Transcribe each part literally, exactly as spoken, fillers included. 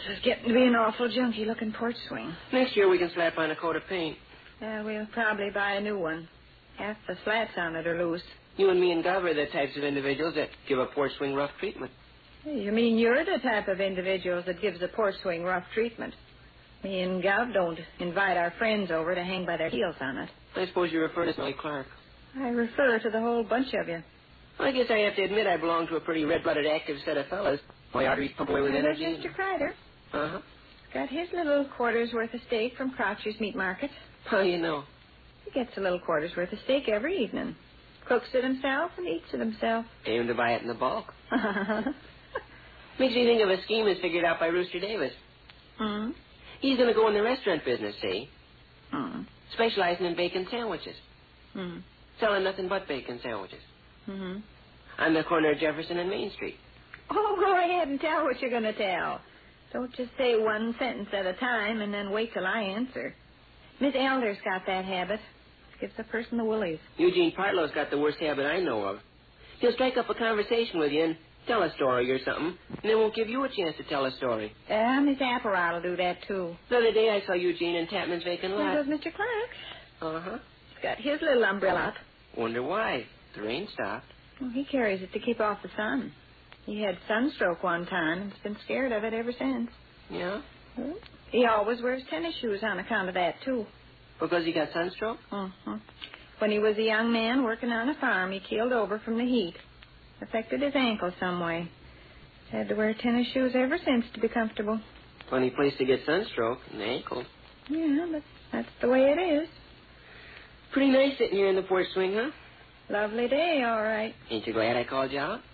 This is getting to be an awful junky-looking porch swing. Next year we can slap on a coat of paint. Yeah, we'll probably buy a new one. Half the slats on it are loose. You and me and Gov are the types of individuals that give a porch swing rough treatment. Hey, you mean you're the type of individuals that gives a porch swing rough treatment? Me and Gov don't invite our friends over to hang by their heels on it. I suppose you refer to Sally Clark. I refer to the whole bunch of you. Well, I guess I have to admit I belong to a pretty red-blooded, active set of fellas. My arteries pump away with There's energy. Mister Kreider. Uh-huh. Got his little quarter's worth of steak from Croucher's Meat Market. How do you know? He gets a little quarter's worth of steak every evening. Cooks it himself and eats it himself. Aim to buy it in the bulk. Makes me think of a scheme that's figured out by Rooster Davis. Hmm? He's going to go in the restaurant business, see? Hmm. Specializing in bacon sandwiches. Hmm. Selling nothing but bacon sandwiches. Hmm. On the corner of Jefferson and Main Street. Oh, go ahead and tell what you're going to tell. Don't just say one sentence at a time and then wait till I answer. Miss Elder's got that habit. Gives a person the willies. Eugene Partlow's got the worst habit I know of. He'll strike up a conversation with you and tell a story or something, and then won't give you a chance to tell a story. Uh, Miss Apparat will do that, too. The other day I saw Eugene in Tapman's vacant lot. There goes Mister Clark. Uh-huh. He's got his little umbrella up. Wonder why. The rain stopped. Well, he carries it to keep off the sun. He had sunstroke one time and's been scared of it ever since. Yeah? Well, he always wears tennis shoes on account of that, too. Because he got sunstroke? Uh-huh. When he was a young man working on a farm, he keeled over from the heat. Affected his ankle some way. Had to wear tennis shoes ever since to be comfortable. Funny place to get sunstroke, an ankle. Yeah, but that's the way it is. Pretty nice sitting here in the porch swing, huh? Lovely day, all right. Ain't you glad I called you out?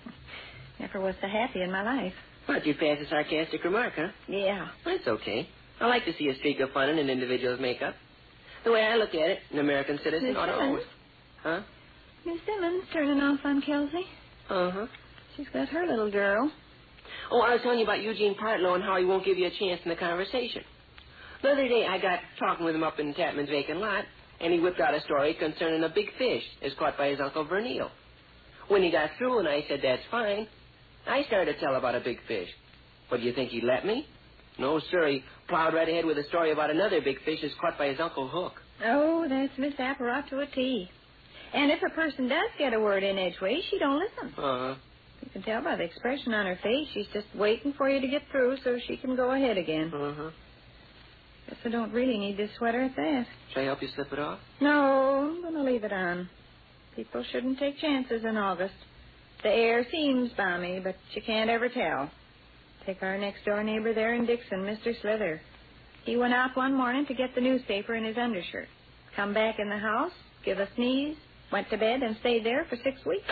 Never was so happy in my life. Thought you'd pass a sarcastic remark, huh? Yeah. That's okay. I like to see a streak of fun in an individual's makeup. The way I look at it, an American citizen Miss ought to Simmons? always... Huh? Miss Simmons turning off on Kelsey. Uh-huh. She's got her little girl. Oh, I was telling you about Eugene Partlow and how he won't give you a chance in the conversation. The other day I got talking with him up in Tapman's vacant lot, and he whipped out a story concerning a big fish as caught by his Uncle Vernil. When he got through and I said, that's fine, I started to tell about a big fish. But do you think he'd let me? No, sir. He plowed right ahead with a story about another big fish as caught by his Uncle Hook. Oh, that's Miss Apparat to a T. And if a person does get a word in edgeways, she don't listen. Uh-huh. You can tell by the expression on her face. She's just waiting for you to get through so she can go ahead again. Uh-huh. Guess I don't really need this sweater at that. Shall I help you slip it off? No, I'm going to leave it on. People shouldn't take chances in August. The air seems balmy, but you can't ever tell. Take our next-door neighbor there in Dixon, Mister Slither. He went out one morning to get the newspaper in his undershirt. Come back in the house, give a sneeze, went to bed, and stayed there for six weeks.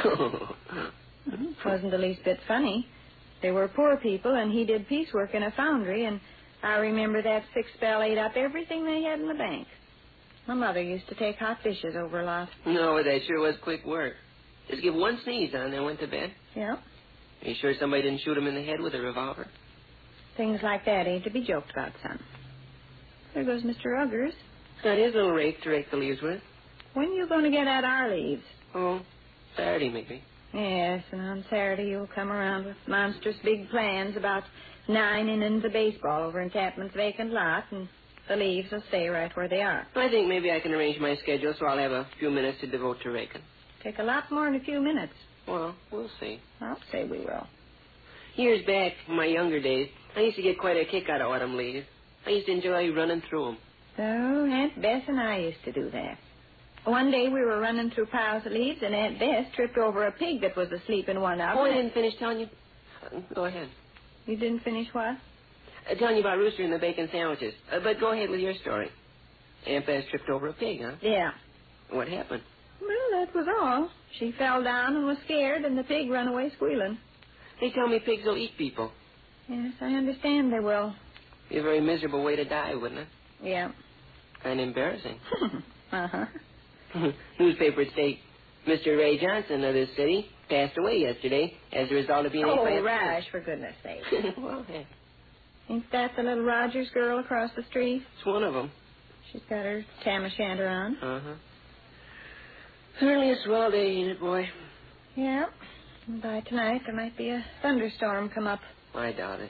It wasn't the least bit funny. They were poor people, and he did piecework in a foundry, and I remember that sick spell ate up everything they had in the bank. My mother used to take hot dishes over a lot. No, that sure was quick work. Just give one sneeze on, then went to bed. Yeah. Are you sure somebody didn't shoot him in the head with a revolver? Things like that ain't to be joked about, son. There goes Mister Uggers. Got his little rake to rake the leaves with. When you going to get at our leaves? Oh, Saturday, maybe. Yes, and on Saturday you'll come around with monstrous big plans about nine innings of baseball over in Tapman's vacant lot, and the leaves will stay right where they are. I think maybe I can arrange my schedule so I'll have a few minutes to devote to raking. Take a lot more than a few minutes. Well, we'll see. I'll say we will. Years back, in my younger days, I used to get quite a kick out of autumn leaves. I used to enjoy running through them. So Aunt Bess and I used to do that. One day we were running through piles of leaves, and Aunt Bess tripped over a pig that was asleep in one of them. Oh, I didn't finish telling you. Uh, go ahead. You didn't finish what? Uh, telling you about Rooster and the bacon sandwiches. Uh, but go ahead with your story. Aunt Bess tripped over a pig, huh? Yeah. What happened? Well, that was all. She fell down and was scared, and the pig ran away squealing. They tell me pigs will eat people. Yes, I understand they will. Be a very miserable way to die, wouldn't it? Yeah. Kind of embarrassing. Uh-huh. Newspaper state Mister Ray Johnson of this city passed away yesterday as a result of being... Oh, a Rash, for goodness sake. Well, hey. Ain't that the little Rogers girl across the street? It's one of them. She's got her tam o' shanter on. Uh-huh. Certainly a swell day, ain't it, boy? Yeah. And by tonight, there might be a thunderstorm come up. I doubt it.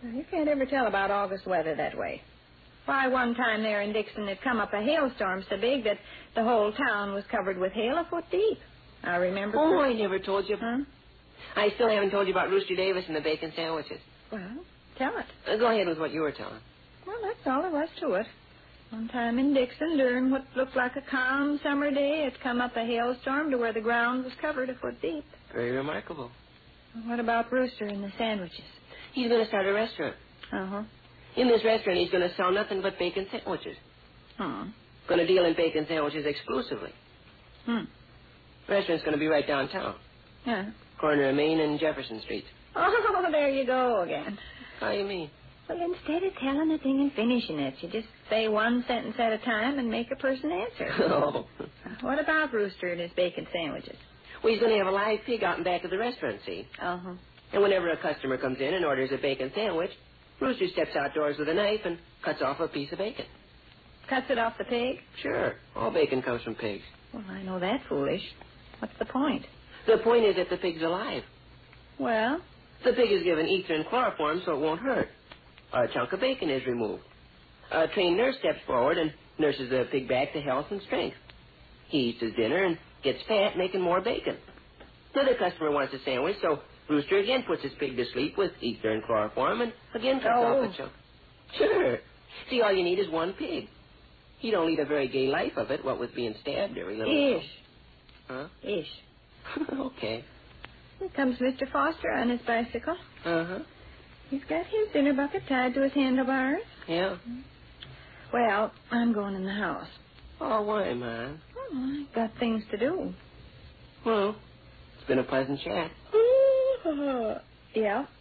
You can't ever tell about August weather that way. Why, one time there in Dixon, it come up a hailstorm so big that the whole town was covered with hail a foot deep. I remember... Oh, per- I never told you. Huh? I still haven't told you about Rooster Davis and the bacon sandwiches. Well, tell it. Uh, go ahead with what you were telling. Well, that's all there was to it. One time in Dixon, during what looked like a calm summer day, it come up a hailstorm to where the ground was covered a foot deep. Very remarkable. What about Rooster and the sandwiches? He's going to start a restaurant. Uh-huh. In this restaurant, he's going to sell nothing but bacon sandwiches. Hmm. Going to deal in bacon sandwiches exclusively. Hmm. Restaurant's going to be right downtown. Yeah. Corner of Main and Jefferson Streets. Oh, there you go again. How do you mean? Well, instead of telling a thing and finishing it, you just say one sentence at a time and make a person answer. Oh. What about Rooster and his bacon sandwiches? Well, he's going to have a live pig out in back of the restaurant, see? Uh-huh. And whenever a customer comes in and orders a bacon sandwich, Rooster steps outdoors with a knife and cuts off a piece of bacon. Cuts it off the pig? Sure. All bacon comes from pigs. Well, I know that foolish. What's the point? The point is that the pig's alive. Well? The pig is given ether and chloroform so it won't hurt. A chunk of bacon is removed. A trained nurse steps forward and nurses the pig back to health and strength. He eats his dinner and gets fat, making more bacon. Another customer wants a sandwich, so Rooster again puts his pig to sleep with ether and chloroform and again cuts Oh. off a chunk. Sure. See, all you need is one pig. He don't lead a very gay life of it, what with being stabbed every little... Ish. Huh? Ish. Okay. Here comes Mister Foster on his bicycle. Uh-huh. He's got his dinner bucket tied to his handlebars. Yeah. Well, I'm going in the house. Oh, why, man? Oh, I've got things to do. Well, it's been a pleasant chat. Yeah.